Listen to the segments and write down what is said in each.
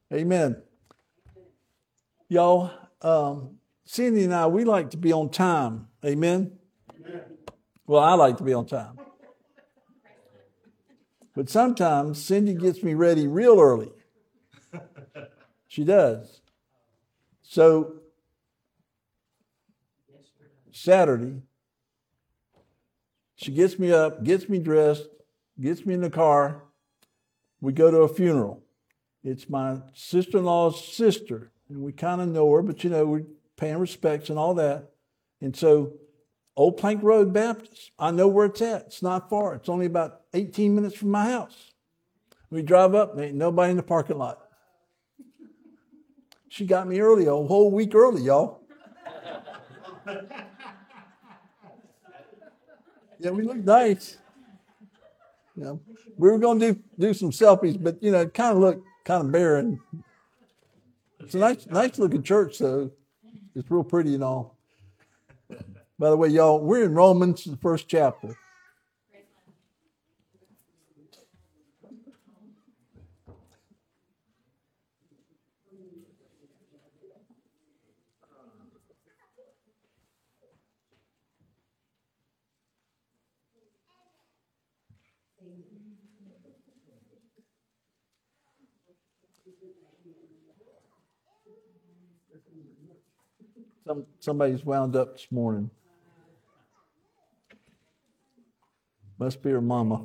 Amen. Y'all, Cindy and I, we like to be on time. Amen. Well, I like to be on time. But sometimes Cindy gets me ready real early. She does. So Saturday, she gets me up, gets me dressed, gets me in the car. We go to a funeral. It's my sister-in-law's sister, and we kind of know her, but we're paying respects and all that. And so, Old Plank Road Baptist, I know where it's at. It's not far. It's only about 18 minutes from my house. We drive up, there ain't nobody in the parking lot. She got me early, a whole week early, y'all. Yeah, we look nice. We were going to do some selfies, but it kind of looked kind of barren. It's a nice looking church, though. It's real pretty and all. By the way, y'all, we're in Romans, the first chapter. Somebody's wound up this morning. Must be her mama.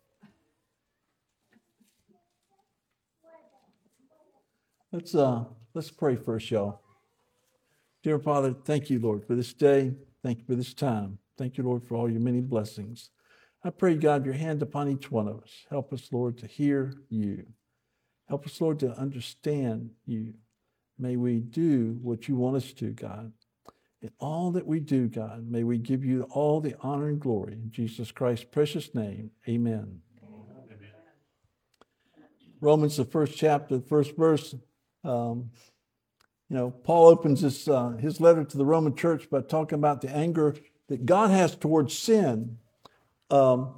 Let's pray first, y'all. Dear Father, thank you, Lord, for this day. Thank you for this time. Thank you, Lord, for all your many blessings. I pray, God, your hand upon each one of us. Help us, Lord, to hear you. Help us, Lord, to understand you. May we do what you want us to, God. In all that we do, God, may we give you all the honor and glory. In Jesus Christ's precious name, amen. Amen. Romans, the first chapter, the first verse. Paul opens his letter to the Roman church by talking about the anger that God has towards sin. It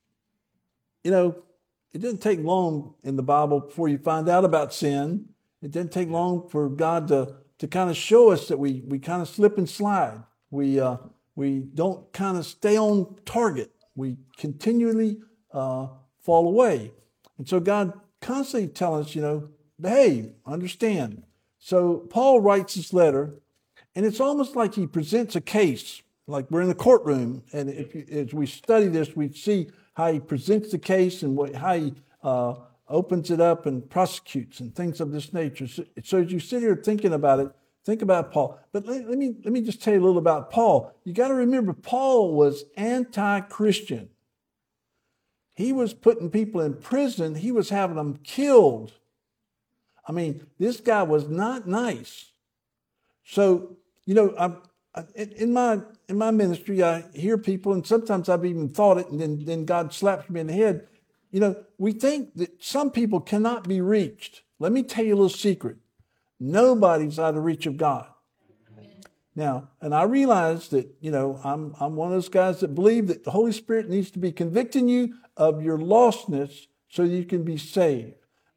didn't take long in the Bible before you find out about sin. It didn't take long for God to kind of show us that we kind of slip and slide. We don't kind of stay on target. We continually fall away. And so God constantly tells us, behave, understand. So Paul writes this letter, and it's almost like he presents a case, like we're in the courtroom. And as we study this, we see how he presents the case and how he opens it up and prosecutes and things of this nature. So as you sit here thinking about it, think about Paul. But let me just tell you a little about Paul. You got to remember, Paul was anti-Christian. He was putting people in prison. He was having them killed. I mean, this guy was not nice. So, in my ministry, I hear people, and sometimes I've even thought it, and then God slaps me in the head. We think that some people cannot be reached. Let me tell you a little secret. Nobody's out of reach of God. Now, and I realize that, I'm one of those guys that believe that the Holy Spirit needs to be convicting you of your lostness so you can be saved.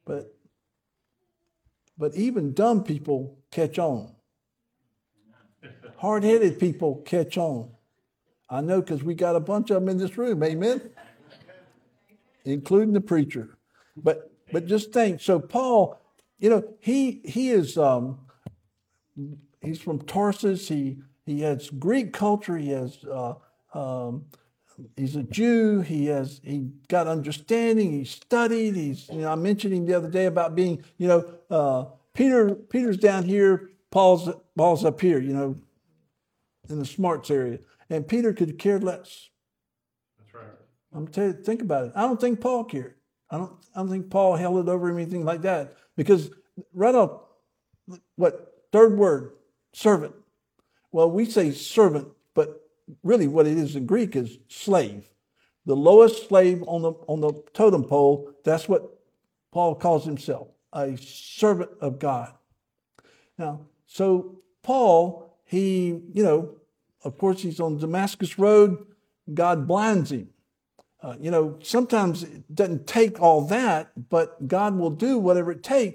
But even dumb people catch on. Hard-headed people catch on. I know, because we got a bunch of them in this room, amen? Including the preacher. But just think, so Paul, he is he's from Tarsus. He has Greek culture. He has he's a Jew. He got understanding. He studied. I mentioned him the other day about being Peter's down here. Paul's up here. In the smarts area, and Peter could care less. That's right. I'm telling you, think about it. I don't think Paul cared. I don't think Paul held it over him, anything like that. Because right off, third word, servant. Well, we say servant, but really what it is in Greek is slave. The lowest slave on the totem pole, that's what Paul calls himself, a servant of God. Now, so Paul, he, of course, he's on Damascus Road. God blinds him. Sometimes it doesn't take all that, but God will do whatever it takes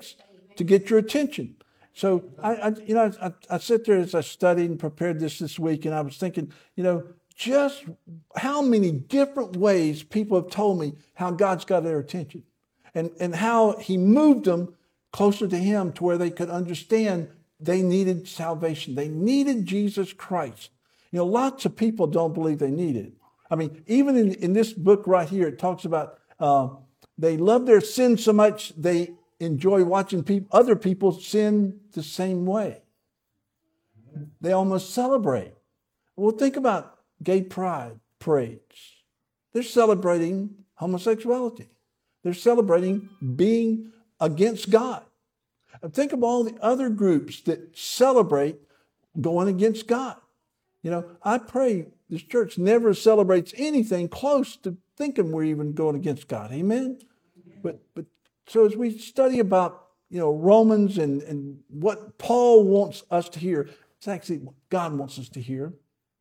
to get your attention. So I sit there as I studied and prepared this week, and I was thinking, just how many different ways people have told me how God's got their attention, and how He moved them closer to Him to where they could understand they needed salvation. They needed Jesus Christ. Lots of people don't believe they need it. I mean, even in this book right here, it talks about they love their sin so much they enjoy watching other people sin the same way. They almost celebrate. Well, think about gay pride parades. They're celebrating homosexuality. They're celebrating being against God. And think of all the other groups that celebrate going against God. I pray this church never celebrates anything close to thinking we're even going against God. Amen? But so as we study about, Romans and what Paul wants us to hear, it's actually what God wants us to hear.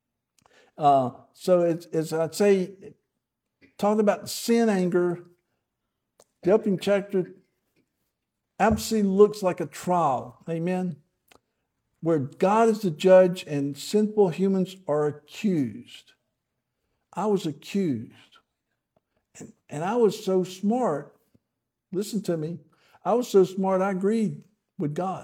So as I'd say, talking about sin, anger, the opening chapter absolutely looks like a trial. Amen? Where God is the judge and sinful humans are accused. I was accused. And I was so smart. Listen to me. I was so smart, I agreed with God.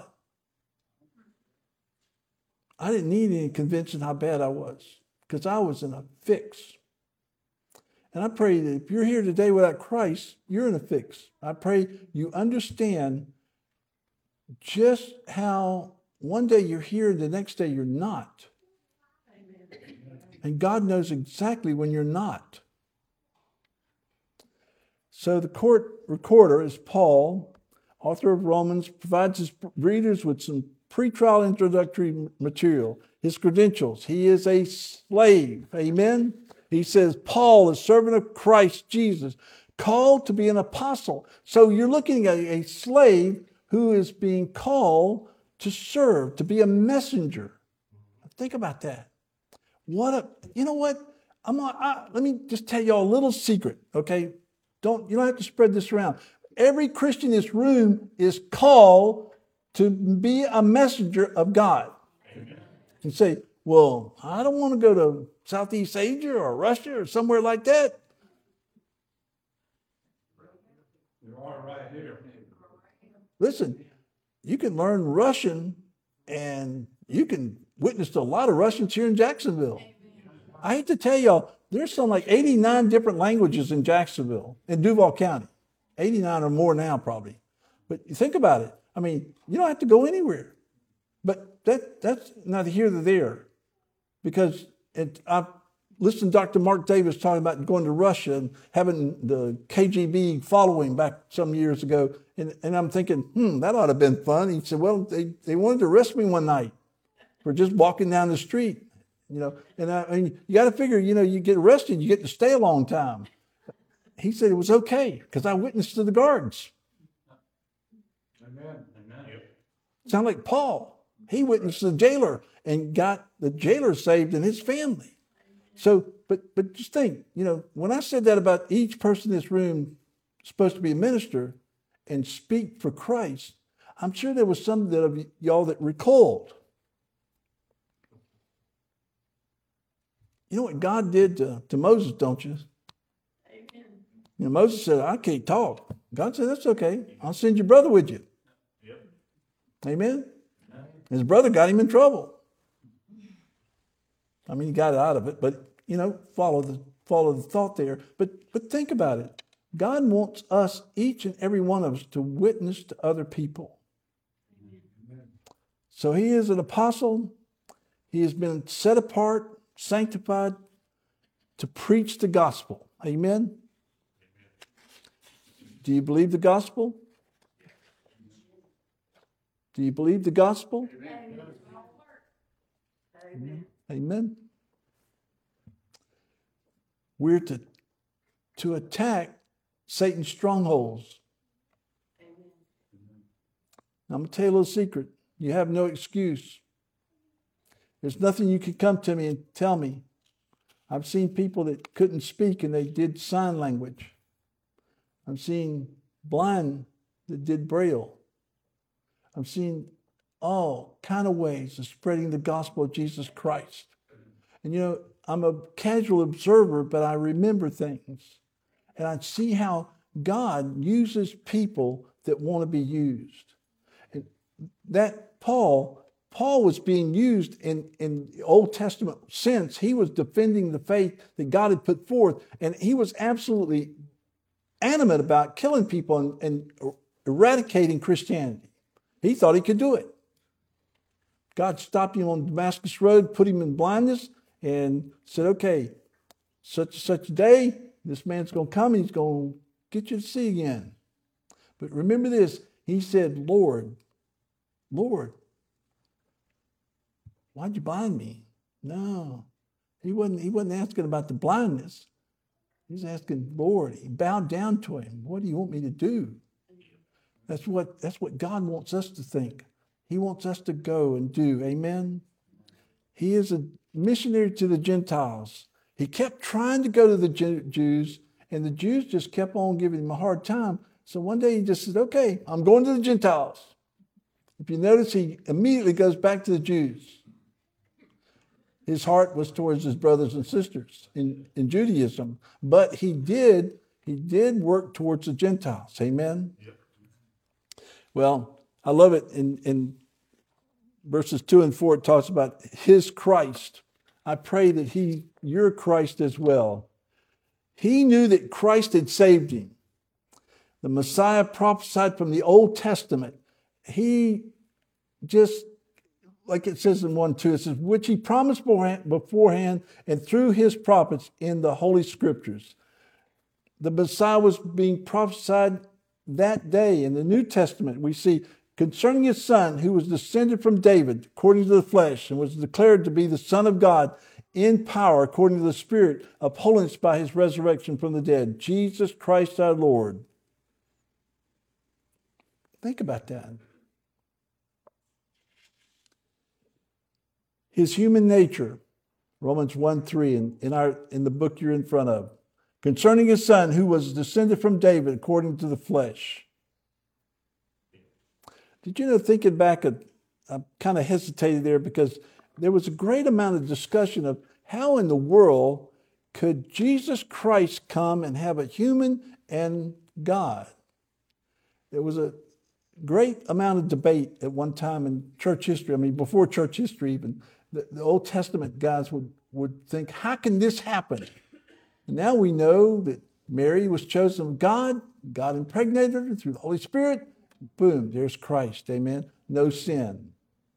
I didn't need any convincing how bad I was, because I was in a fix. And I pray that if you're here today without Christ, you're in a fix. I pray you understand just how one day you're here and the next day you're not. And God knows exactly when you're not. So the court recorder is Paul, author of Romans, provides his readers with some pre-trial introductory material, his credentials. He is a slave. Amen? He says, Paul, a servant of Christ Jesus, called to be an apostle. So you're looking at a slave who is being called to serve, to be a messenger. Think about that. You know what? Let me just tell y'all a little secret, okay? You don't have to spread this around. Every Christian in this room is called to be a messenger of God. Amen. And say, well, I don't want to go to Southeast Asia or Russia or somewhere like that. You are right here. Listen, you can learn Russian and you can witness to a lot of Russians here in Jacksonville. I hate to tell y'all, there's some like 89 different languages in Jacksonville, in Duval County. 89 or more now, probably. But think about it. I mean, you don't have to go anywhere. But that's neither here nor there. Because I've listened to Dr. Mark Davis talking about going to Russia and having the KGB follow him back some years ago. And I'm thinking, that ought to have been fun. He said, well, they wanted to arrest me one night for just walking down the street. And you got to figure, you get arrested, you get to stay a long time. He said it was okay because I witnessed to the guards. Amen. Sound like Paul. He witnessed to the jailer and got the jailer saved and his family. So, but just think, when I said that about each person in this room supposed to be a minister and speak for Christ, I'm sure there was some of y'all that recoiled. You know what God did to Moses, don't you? Moses said, I can't talk. God said, that's okay. I'll send your brother with you. Yep. Amen? His brother got him in trouble. I mean, he got out of it, but, follow the thought there. But think about it. God wants us, each and every one of us, to witness to other people. Amen. So he is an apostle. He has been set apart, sanctified to preach the gospel. Amen? Do you believe the gospel? Do you believe the gospel? Amen. Amen. We're to attack Satan's strongholds. Amen. I'm going to tell you a little secret. You have no excuse. There's nothing you can come to me and tell me. I've seen people that couldn't speak and they did sign language. I've seen blind that did Braille. I've seen all kind of ways of spreading the gospel of Jesus Christ. And I'm a casual observer, but I remember things. And I see how God uses people that want to be used. And that Paul was being used in the Old Testament sense. He was defending the faith that God had put forth, and he was absolutely adamant about killing people and eradicating Christianity. He thought he could do it. God stopped him on Damascus Road, put him in blindness, and said, okay, such and such a day, this man's going to come and he's going to get you to see again. But remember this, he said, Lord, why'd you blind me? No, he wasn't asking about the blindness. He's asking, Lord, he bowed down to him. What do you want me to do? That's what God wants us to think. He wants us to go and do. Amen? He is a missionary to the Gentiles. He kept trying to go to the Jews, and the Jews just kept on giving him a hard time. So one day he just said, okay, I'm going to the Gentiles. If you notice, he immediately goes back to the Jews. His heart was towards his brothers and sisters in Judaism, but he did work towards the Gentiles. Amen? Yep. Well, I love it. In verses 2 and 4, it talks about his Christ. I pray that your Christ as well. He knew that Christ had saved him. The Messiah prophesied from the Old Testament. He just, like it says in 1:2, it says, which he promised beforehand and through his prophets in the Holy Scriptures. The Messiah was being prophesied that day. In the New Testament, we see concerning his son, who was descended from David according to the flesh and was declared to be the Son of God in power according to the Spirit of holiness by his resurrection from the dead, Jesus Christ our Lord. Think about that. His human nature, Romans 1:3, in the book you're in front of, concerning his son who was descended from David according to the flesh. Did you know, thinking back, I kind of hesitated there because there was a great amount of discussion of how in the world could Jesus Christ come and have a human and God. There was a great amount of debate at one time in church history. I mean, before church history even, the Old Testament guys would think, how can this happen? And now we know that Mary was chosen of God. God impregnated her through the Holy Spirit. Boom, there's Christ. Amen. No sin.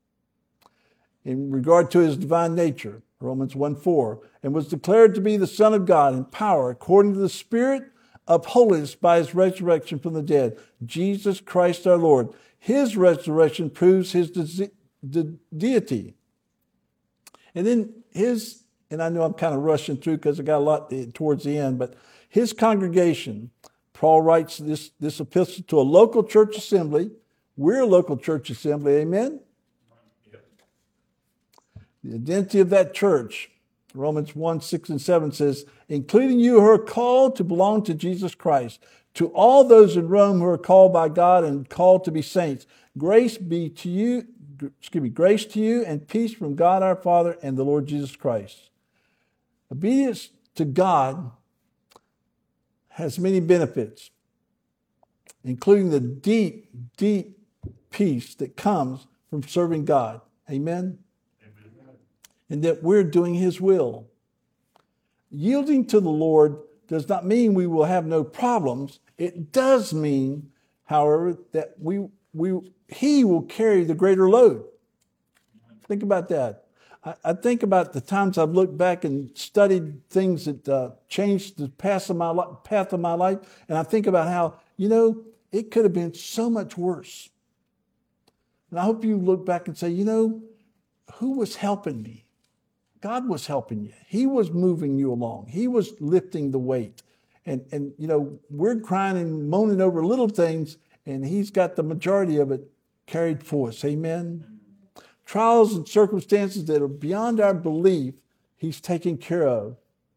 In regard to his divine nature, Romans 1:4, and was declared to be the Son of God in power according to the Spirit of holiness by his resurrection from the dead, Jesus Christ our Lord. His resurrection proves his deity. And then and I know I'm kind of rushing through because I got a lot towards the end, but his congregation, Paul writes this epistle to a local church assembly. We're a local church assembly, amen? Yep. The identity of that church, Romans 1:6-7 says, including you who are called to belong to Jesus Christ, to all those in Rome who are called by God and called to be saints, grace to you and peace from God our Father and the Lord Jesus Christ. Obedience to God has many benefits, including the deep, deep peace that comes from serving God. Amen? Amen. And that we're doing his will. Yielding to the Lord does not mean we will have no problems. It does mean, however, that he will carry the greater load. Think about that. I think about the times I've looked back and studied things that changed the path of my life, and I think about how, it could have been so much worse. And I hope you look back and say, who was helping me? God was helping you. He was moving you along. He was lifting the weight. And we're crying and moaning over little things, and he's got the majority of it carried for us. Amen? Trials and circumstances that are beyond our belief, he's taking care of.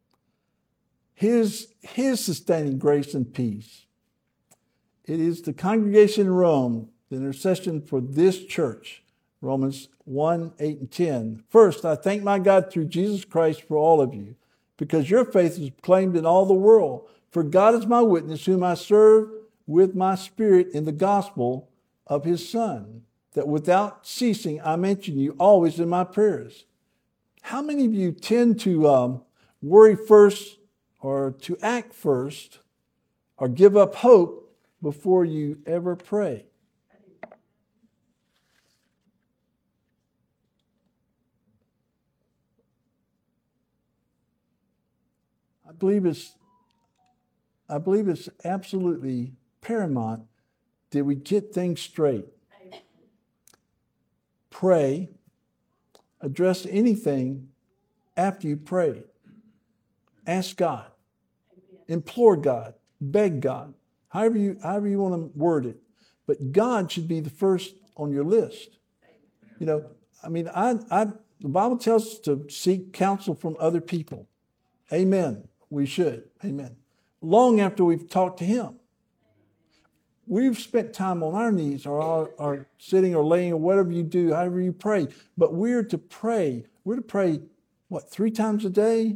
His sustaining grace and peace. It is the congregation in Rome the intercession for this church. Romans 1, 8, and 10. First, I thank my God through Jesus Christ for all of you, because your faith is proclaimed in all the world. For God is my witness, whom I serve with my spirit in the gospel of his Son, that without ceasing I mention you always in my prayers. How many of you tend to worry first or to act first or give up hope before you ever pray? I believe it's absolutely paramount that we get things straight. Pray. Address anything after you pray. Ask God. Implore God. Beg God. However you want to word it. But God should be the first on your list. You know, I mean, the Bible tells us to seek counsel from other people. Amen. We should. Amen. Long after we've talked to him. We've spent time on our knees or sitting or laying or whatever you do, however you pray. But we're to pray. We're to pray, 3 times a day?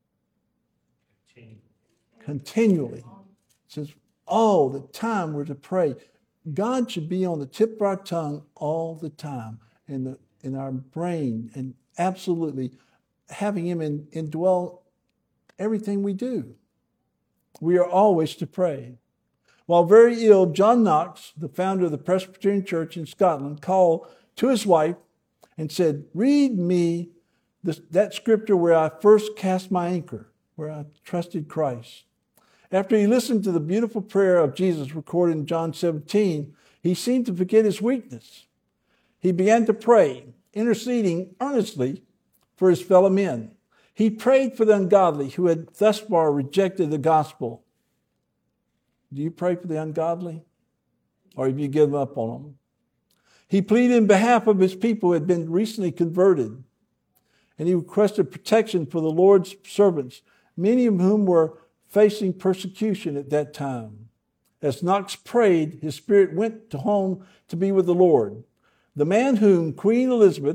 Continually. It says all the time we're to pray. God should be on the tip of our tongue all the time in our brain, and absolutely having him indwell everything we do. We are always to pray. While very ill, John Knox, the founder of the Presbyterian Church in Scotland, called to his wife and said, read me that scripture where I first cast my anchor, where I trusted Christ. After he listened to the beautiful prayer of Jesus recorded in John 17, he seemed to forget his weakness. He began to pray, interceding earnestly for his fellow men. He prayed for the ungodly who had thus far rejected the gospel. Do you pray for the ungodly? Or have you given up on them? He pleaded in behalf of his people who had been recently converted. And he requested protection for the Lord's servants, many of whom were facing persecution at that time. As Knox prayed, his spirit went home to be with the Lord. The man whom Queen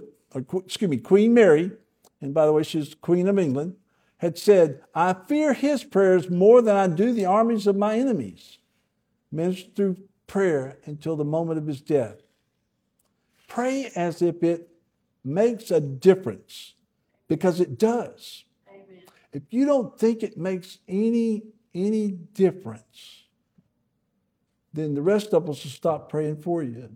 Mary, and by the way, she's Queen of England, had said, I fear his prayers more than I do the armies of my enemies. Ministered through prayer until the moment of his death. Pray as if it makes a difference, because it does. Amen. If you don't think it makes any difference, then the rest of us will stop praying for you.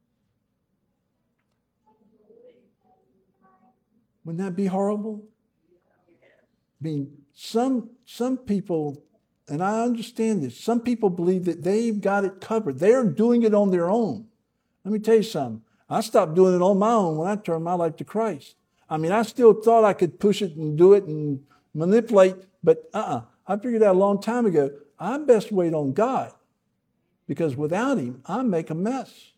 Wouldn't that be horrible? I mean, some people, and I understand this, some people believe that they've got it covered. They're doing it on their own. Let me tell you something. I stopped doing it on my own when I turned my life to Christ. I mean, I still thought I could push it and do it and manipulate, but I figured out a long time ago, I best wait on God, because without him, I make a mess.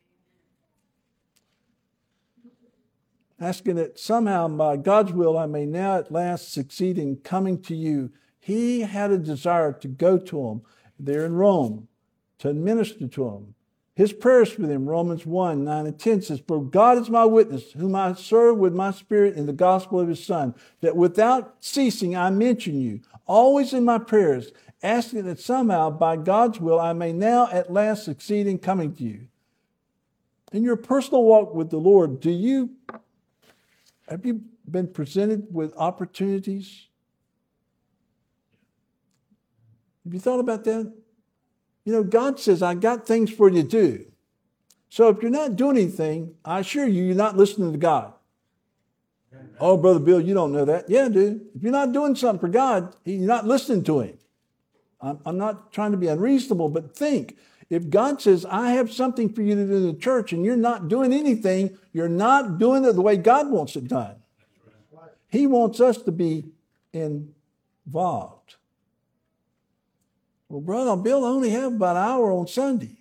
Asking that somehow by God's will I may now at last succeed in coming to you. He had a desire to go to them there in Rome, to minister to them. His prayers for them, Romans 1, 9 and 10 says, for God is my witness, whom I serve with my spirit in the gospel of his Son, that without ceasing I mention you, always in my prayers, asking that somehow by God's will I may now at last succeed in coming to you. In your personal walk with the Lord, have you been presented with opportunities? Have you thought about that? You know, God says, I got things for you to do. So if you're not doing anything, I assure you, you're not listening to God. Oh, Brother Bill, you don't know that. Yeah, dude. If you're not doing something for God, you're not listening to him. I'm not trying to be unreasonable, but think. If God says, I have something for you to do in the church, and you're not doing anything, you're not doing it the way God wants it done. He wants us to be involved. Well, Brother Bill, I only have about an hour on Sunday.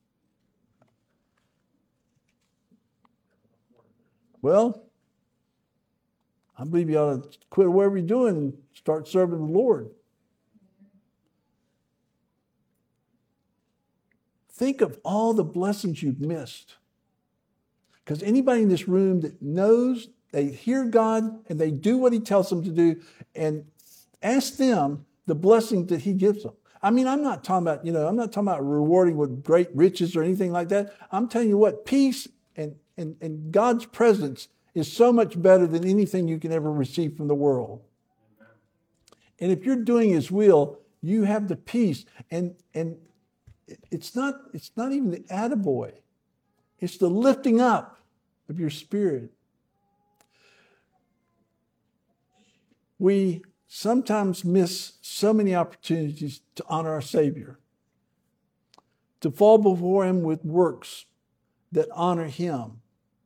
Well, I believe you ought to quit whatever you're doing and start serving the Lord. think of all the blessings you've missed. Because anybody in this room that knows, they hear God and they do what he tells them to do, and ask them the blessing that he gives them. I mean, I'm not talking about rewarding with great riches or anything like that. I'm telling you what, peace and God's presence is so much better than anything you can ever receive from the world. And if you're doing his will, you have the peace. And it's not even the attaboy. It's the lifting up of your spirit. We sometimes miss so many opportunities to honor our Savior, to fall before him with works that honor him.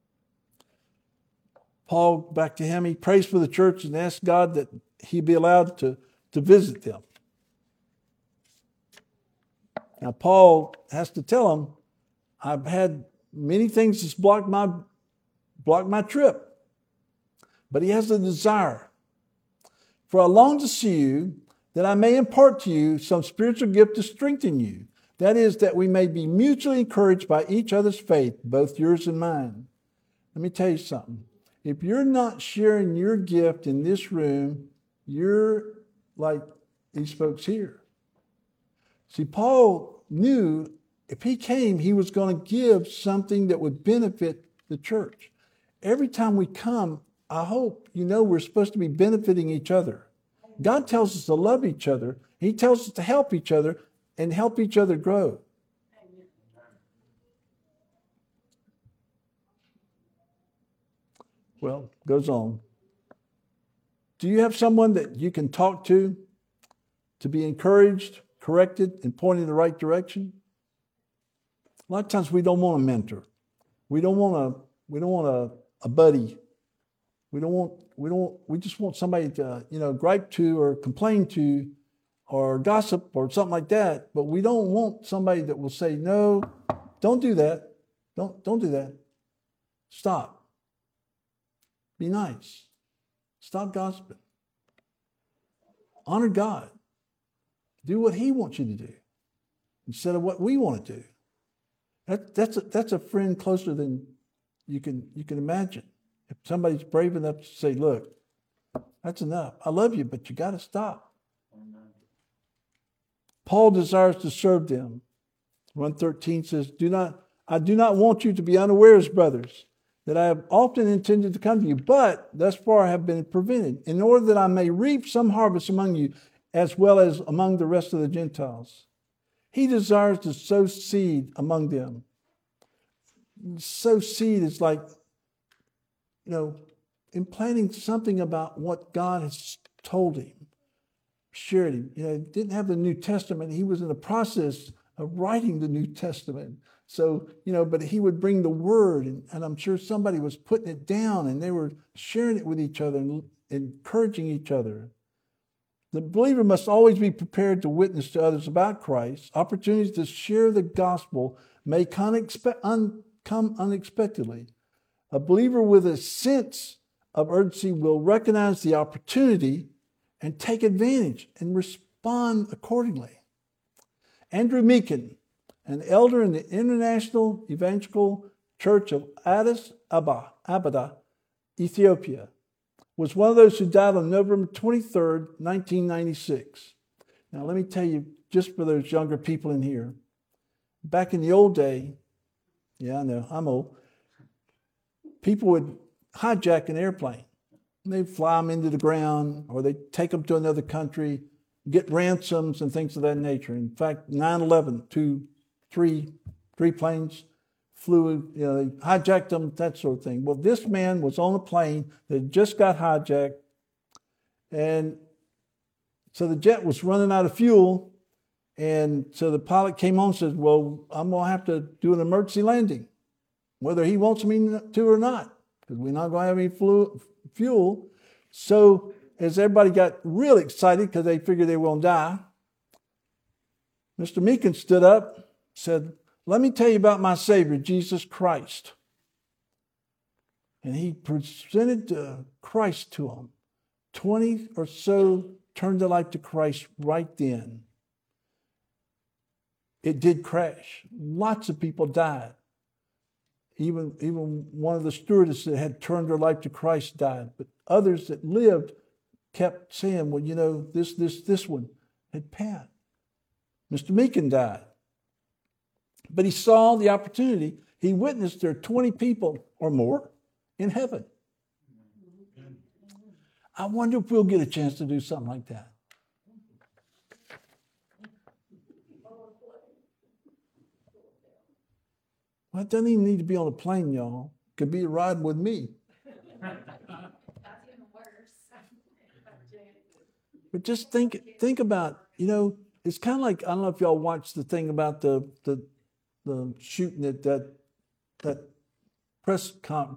Paul, back to him, he prays for the church and asks God that he be allowed to visit them. Now, Paul has to tell them, I've had many things that's blocked my trip. But he has a desire. For I long to see you, that I may impart to you some spiritual gift to strengthen you. That is, that we may be mutually encouraged by each other's faith, both yours and mine. Let me tell you something. If you're not sharing your gift in this room, you're like these folks here. See, Paul knew if he came, he was going to give something that would benefit the church. Every time we come, I hope you know we're supposed to be benefiting each other. God tells us to love each other. He tells us to help each other and help each other grow. Well, goes on. Do you have someone that you can talk to be encouraged, corrected, and pointed in the right direction? A lot of times we don't want a mentor. We don't want a buddy. We just want somebody to, gripe to or complain to or gossip or something like that. But we don't want somebody that will say, no, don't do that. Don't do that. Stop. Be nice. Stop gossiping. Honor God. Do what he wants you to do instead of what we want to do. That's a friend closer than you can imagine. If somebody's brave enough to say, look, that's enough. I love you, but you got to stop. Amen. Paul desires to serve them. 1:13 says, I do not want you to be unawares, brothers, that I have often intended to come to you, but thus far I have been prevented, in order that I may reap some harvest among you, as well as among the rest of the Gentiles. He desires to sow seed among them. Sow seed is like, implanting something about what God has told him, shared him. He didn't have the New Testament. He was in the process of writing the New Testament. So, but he would bring the word, and I'm sure somebody was putting it down, and they were sharing it with each other and encouraging each other. The believer must always be prepared to witness to others about Christ. Opportunities to share the gospel may come unexpectedly. A believer with a sense of urgency will recognize the opportunity and take advantage and respond accordingly. Andrew Meakin, an elder in the International Evangelical Church of Addis Ababa, Ethiopia, was one of those who died on November 23rd, 1996. Now, let me tell you, just for those younger people in here, back in the old day, I know, I'm old, people would hijack an airplane. They'd fly them into the ground, or they'd take them to another country, get ransoms and things of that nature. In fact, 9/11, three planes flew, they hijacked them, that sort of thing. Well, this man was on a plane that just got hijacked, and so the jet was running out of fuel, and so the pilot came on and said, well, I'm going to have to do an emergency landing, whether he wants me to or not, because we're not going to have any fuel. So as everybody got really excited because they figured they were going to die, Mr. Meakin stood up, said, let me tell you about my Savior, Jesus Christ. And he presented Christ to them. 20 or so turned their life to Christ right then. it did crash. Lots of people died. Even one of the stewardesses that had turned her life to Christ died. But others that lived kept saying, well, this one had passed. Mr. Meakin died. But he saw the opportunity. He witnessed there are 20 people or more in heaven. I wonder if we'll get a chance to do something like that. Well, it doesn't even need to be on a plane, y'all. It could be a ride with me. That's even worse. But just think about, it's kind of like, I don't know if y'all watched the thing about the shooting at that press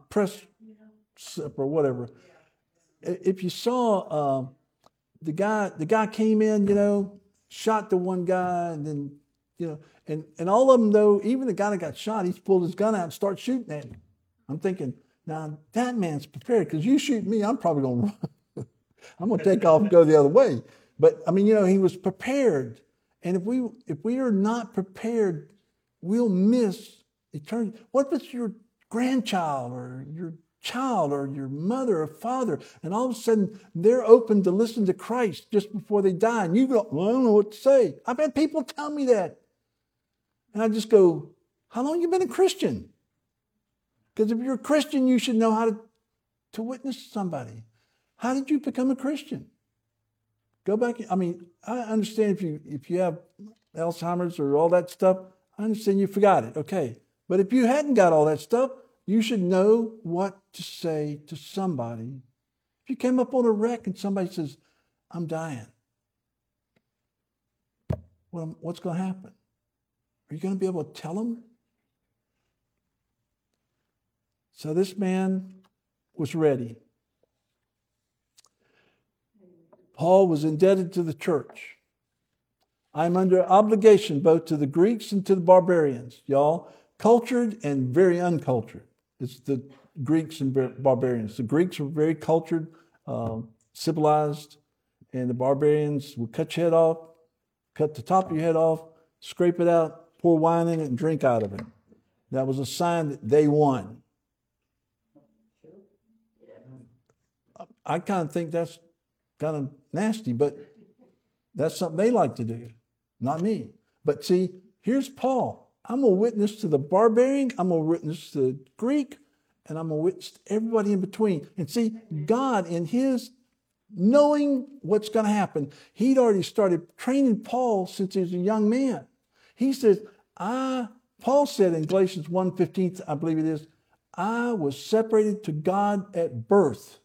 or whatever. If you saw the guy came in, shot the one guy, and then and all of them though, even the guy that got shot, he's pulled his gun out and started shooting at him. I'm thinking, now that man's prepared, because you shoot me, I'm probably going to run. I'm going to take off and go the other way. But I mean, he was prepared, and if we are not prepared, we'll miss eternity. What if it's your grandchild or your child or your mother or father, and all of a sudden they're open to listen to Christ just before they die, and you go, well, I don't know what to say. I've had people tell me that. And I just go, how long have you been a Christian? Because if you're a Christian, you should know how to witness to somebody. How did you become a Christian? Go back. I mean, I understand if you have Alzheimer's or all that stuff, I understand you forgot it. Okay. But if you hadn't got all that stuff, you should know what to say to somebody. If you came up on a wreck and somebody says, I'm dying, what's going to happen? Are you going to be able to tell them? So this man was ready. Paul was indebted to the church. I'm under obligation both to the Greeks and to the barbarians, y'all. Cultured and very uncultured. It's the Greeks and barbarians. The Greeks were very cultured, civilized, and the barbarians would cut your head off, cut the top of your head off, scrape it out, pour wine in it, and drink out of it. That was a sign that they won. I kind of think that's kind of nasty, but that's something they like to do, not me. But see, here's Paul. I'm going to witness to the barbarian, I'm going to witness to the Greek, and I'm going to witness to everybody in between. And see, God, in his knowing what's going to happen, he'd already started training Paul since he was a young man. He says, Paul said in Galatians 1:15, I believe it is, I was separated to God at birth.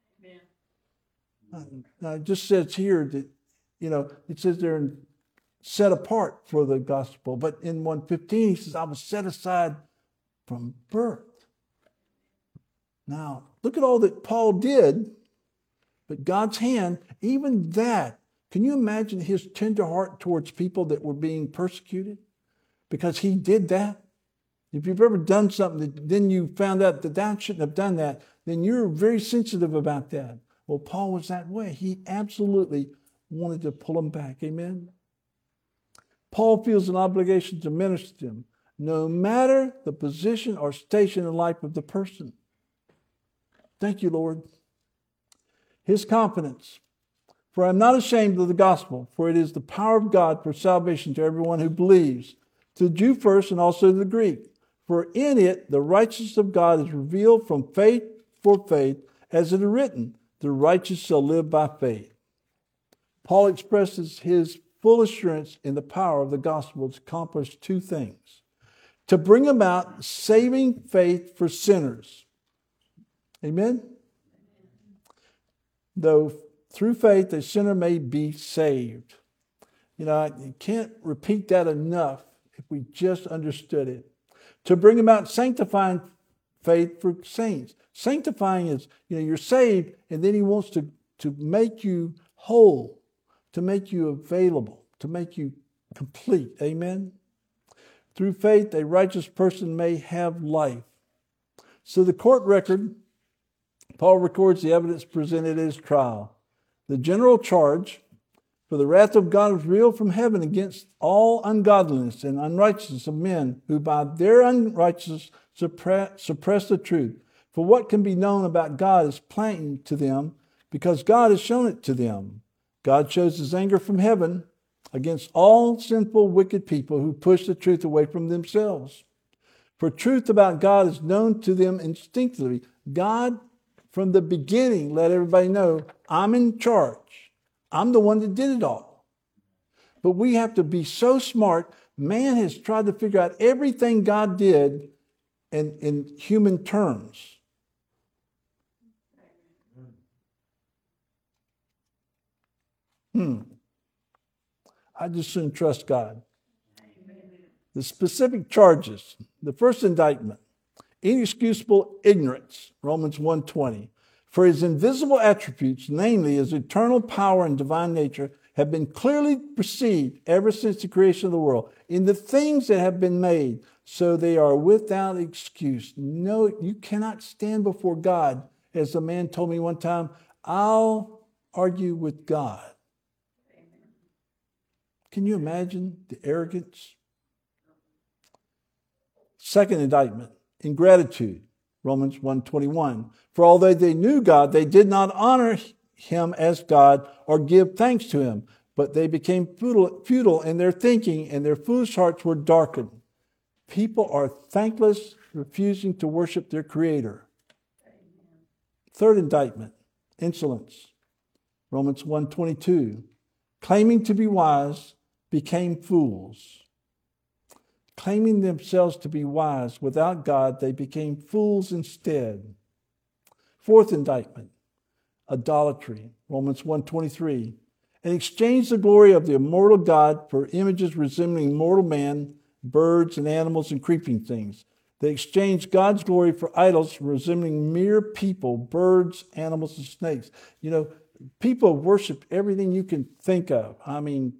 Now, it just says here that, it says they're set apart for the gospel. But in 1:15, he says, I was set aside from birth. Now, look at all that Paul did, but God's hand, even that, can you imagine his tender heart towards people that were being persecuted? Because he did that. If you've ever done something that then you found out that shouldn't have done that, then you're very sensitive about that. Well, Paul was that way. He absolutely wanted to pull them back. Amen? Paul feels an obligation to minister to them, no matter the position or station in life of the person. Thank you, Lord. His confidence. For I am not ashamed of the gospel, for it is the power of God for salvation to everyone who believes, to the Jew first and also to the Greek. For in it the righteousness of God is revealed from faith for faith, as it is written, the righteous shall live by faith. Paul expresses his full assurance in the power of the gospel to accomplish two things: to bring about saving faith for sinners. Amen? Though through faith a sinner may be saved. You can't repeat that enough if we just understood it. To bring about sanctifying faith for saints. Sanctifying is, you're saved, and then he wants to make you whole, to make you available, to make you complete. Amen? Through faith, a righteous person may have life. So the court record, Paul records the evidence presented at his trial. The general charge for For the wrath of God was revealed from heaven against all ungodliness and unrighteousness of men who by their unrighteousness suppress the truth. For what can be known about God is plain to them, because God has shown it to them. God shows his anger from heaven against all sinful, wicked people who push the truth away from themselves. For truth about God is known to them instinctively. God, from the beginning, let everybody know, I'm in charge. I'm the one that did it all. But we have to be so smart. Man has tried to figure out everything God did in human terms. I just shouldn't trust God. The specific charges. The first indictment, inexcusable ignorance, Romans 1:20. For his invisible attributes, namely his eternal power and divine nature, have been clearly perceived ever since the creation of the world in the things that have been made, so they are without excuse. No, you cannot stand before God. As a man told me one time, I'll argue with God. Can you imagine the arrogance? Second indictment, ingratitude, Romans 1:21. For although they knew God, they did not honor him as God or give thanks to him, but they became futile in their thinking, and their foolish hearts were darkened. People are thankless, refusing to worship their Creator. Third indictment, insolence, Romans 1:22. Claiming to be wise, became fools. Claiming themselves to be wise without God, they became fools instead. Fourth indictment, idolatry, Romans 1:23. And exchanged the glory of the immortal God for images resembling mortal man, birds and animals and creeping things. They exchanged God's glory for idols resembling mere people, birds, animals, and snakes. You know, people worship everything you can think of. I mean,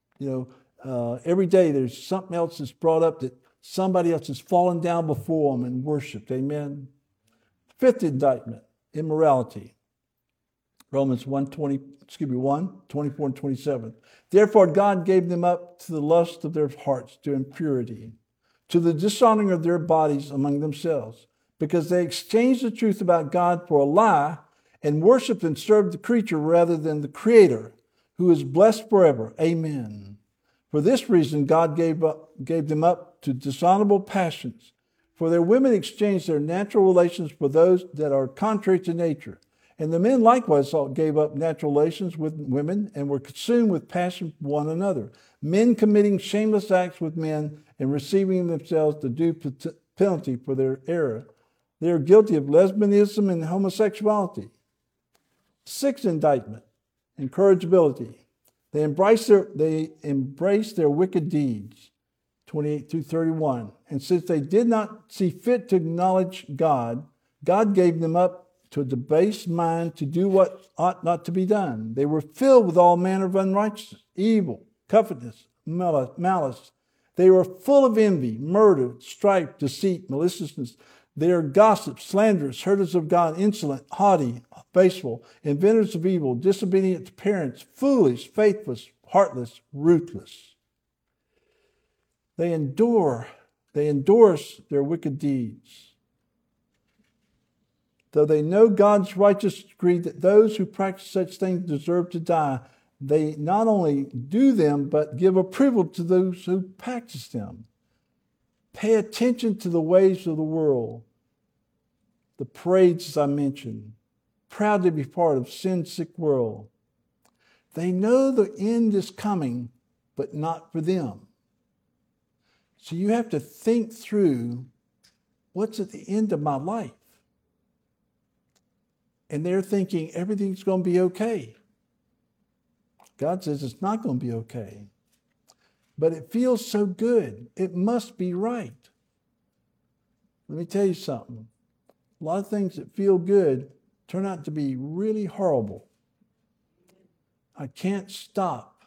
every day there's something else that's brought up that somebody else has fallen down before them and worshiped. Amen. Fifth indictment, immorality. Romans 1:24 and 27. Therefore God gave them up to the lust of their hearts, to impurity, to the dishonoring of their bodies among themselves, because they exchanged the truth about God for a lie and worshiped and served the creature rather than the Creator, who is blessed forever. Amen. For this reason, God gave them up to dishonorable passions. For their women exchanged their natural relations for those that are contrary to nature. And the men likewise gave up natural relations with women and were consumed with passion for one another, men committing shameless acts with men and receiving themselves the due penalty for their error. They are guilty of lesbianism and homosexuality. Sixth indictment, incorrigibility. They embrace their wicked deeds, 28 through 31. And since they did not see fit to acknowledge God, God gave them up to a debased mind to do what ought not to be done. They were filled with all manner of unrighteousness, evil, covetousness, malice. They were full of envy, murder, strife, deceit, maliciousness. They are gossips, slanderers, hurters of God, insolent, haughty, boastful, inventors of evil, disobedient to parents, foolish, faithless, heartless, ruthless. They endorse their wicked deeds. Though they know God's righteous decree that those who practice such things deserve to die, they not only do them, but give approval to those who practice them. Pay attention to the ways of the world, the parades, as I mentioned. Proud to be part of sin-sick world. They know the end is coming, but not for them. So you have to think through, what's at the end of my life? And they're thinking everything's going to be okay. God says it's not going to be okay. But it feels so good. It must be right. Let me tell you something. A lot of things that feel good turn out to be really horrible. I can't stop.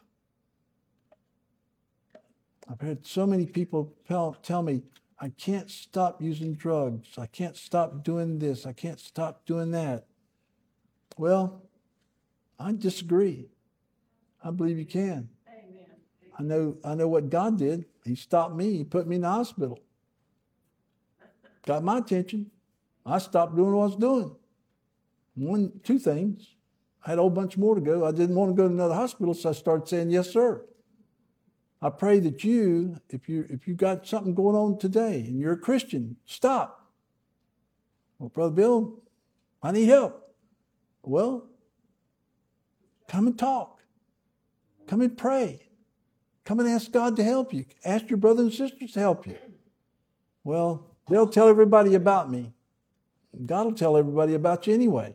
I've had so many people tell me, I can't stop using drugs. I can't stop doing this. I can't stop doing that. Well, I disagree. I believe you can. I know what God did. He stopped me. He put me in the hospital. Got my attention. I stopped doing what I was doing. Two things. I had a whole bunch more to go. I didn't want to go to another hospital, so I started saying, yes, sir. I pray that if you got something going on today and you're a Christian, stop. Well, Brother Bill, I need help. Well, come and talk. Come and pray. Come and ask God to help you. Ask your brothers and sisters to help you. Well, they'll tell everybody about me. God will tell everybody about you anyway.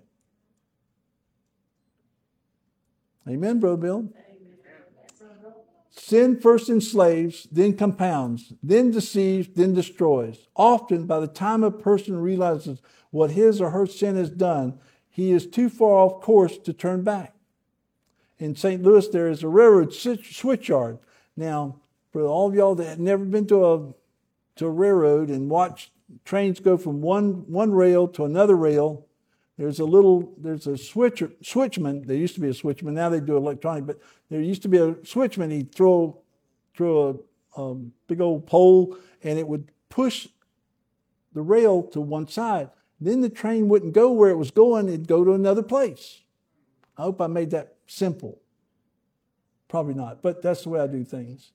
Amen, Brother Bill. Sin first enslaves, then compounds, then deceives, then destroys. Often, by the time a person realizes what his or her sin has done, he is too far off course to turn back. In St. Louis, there is a railroad switchyard. Now, for all of y'all that have never been to a railroad and watched trains go from one rail to another rail, there's a switchman. There used to be a switchman. Now they do electronic, but there used to be a switchman. He'd throw a big old pole, and it would push the rail to one side. Then the train wouldn't go where it was going. It'd go to another place. I hope I made that simple. Probably not, but that's the way I do things.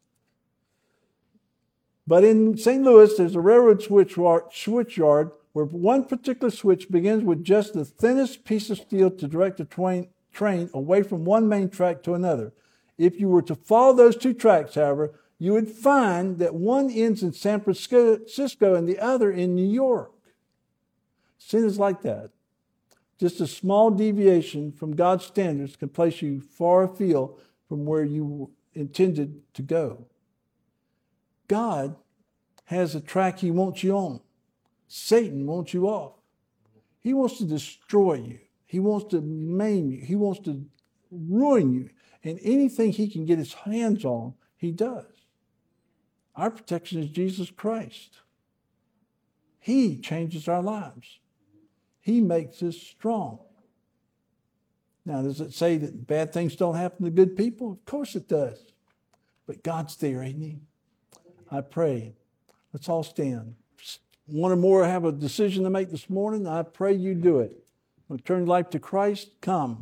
But in St. Louis, there's a railroad switchyard where one particular switch begins with just the thinnest piece of steel to direct the train away from one main track to another. If you were to follow those two tracks, however, you would find that one ends in San Francisco and the other in New York. Sin is like that. Just a small deviation from God's standards can place you far afield from where you intended to go. God has a track He wants you on. Satan wants you off. He wants to destroy you. He wants to maim you. He wants to ruin you. And anything he can get his hands on, he does. Our protection is Jesus Christ. He changes our lives. He makes us strong. Now, does it say that bad things don't happen to good people? Of course it does. But God's there, ain't He? I pray. Let's all stand. One or more have a decision to make this morning. I pray you do it. Want to turn your life to Christ? Come.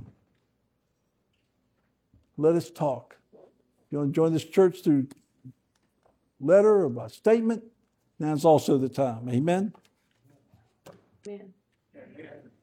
Let us talk. If you want to join this church through letter or by statement, now's also the time. Amen? Amen.